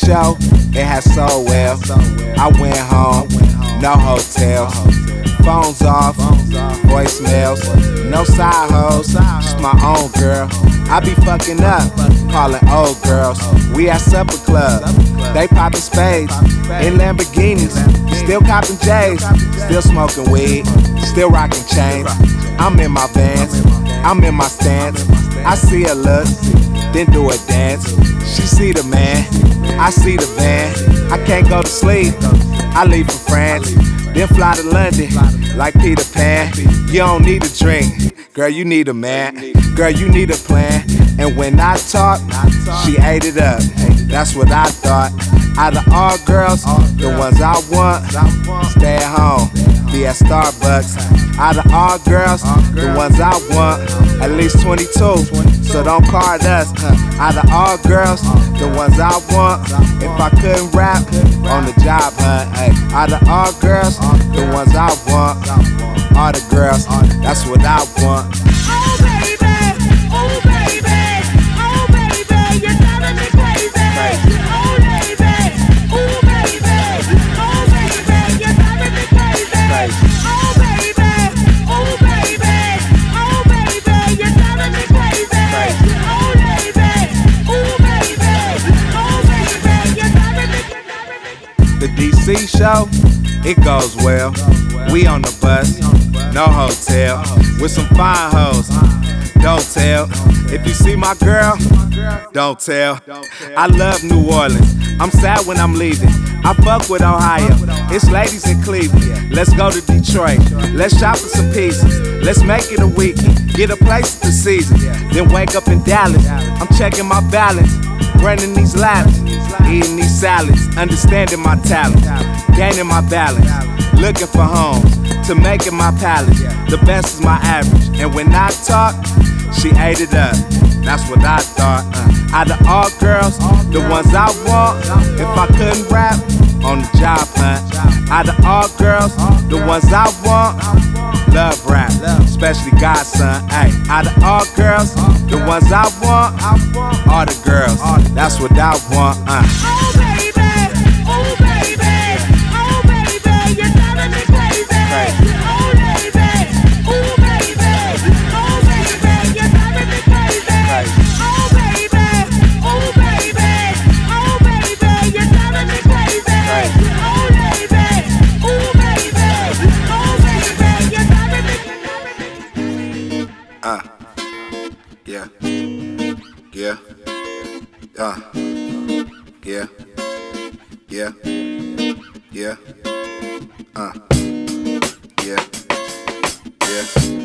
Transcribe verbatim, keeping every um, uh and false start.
show, it has sold well. I went home, no hotels, phones off, voicemails, no side hoes, just my own girl. I be fucking up, calling old girls. We at supper club, they poppin' spades in Lamborghinis, still copping J's, still smoking weed, still rocking chains. I'm in my Vans, I'm in my stance. I see her look, then do a dance. She see the man, I see the van. I can't go to sleep, I leave for France, then fly to London like Peter Pan. You don't need a drink, girl, you need a man. Girl, you need a plan. And when I talk, she ate it up. That's what I thought. Out of all girls, the ones I want, stay at home, be at Starbucks. Out of all girls, the ones I want, at least twenty-two, so don't card us. Out of all girls, the ones I want, if I couldn't rap, on the job hunt. Ay, out of all girls, the ones I want, all the girls, that's what I want. Oh baby, oh baby, oh baby, you're driving me crazy. Oh baby, oh baby, oh baby, you're driving me crazy. Oh baby, oh baby, oh baby, you're driving me crazy. Oh baby, oh baby, oh baby, you're driving me. The D C show, it goes well. We on the bus, no hotel, with some fine hoes. Don't tell. If you see my girl, don't tell. I love New Orleans, I'm sad when I'm leaving. I fuck with Ohio, it's ladies in Cleveland. Let's go to Detroit, let's shop for some pieces. Let's make it a weekend, get a place for the season. Then wake up in Dallas, I'm checking my balance, running these laps, eating these salads, understanding my talent, gaining my balance, looking for homes, to making my palace. The best is my average, and when I talk, she ate it up. That's what I thought. Uh, out of all girls, the ones I want, if I couldn't rap, on the job hunt. Out of all girls, the ones I want, love rap, especially Godson. Ay, out of all girls, the ones I want, all the girls, that's what I want. Uh. Oh baby, oh baby, oh baby, you're driving me crazy. Oh baby, oh baby, oh baby, you're driving me crazy. Oh baby, oh baby, oh baby, you're driving me crazy. Oh baby, oh baby, oh baby, you're driving me. Uh, yeah, yeah, uh, yeah, yeah, yeah, uh, yeah, yeah.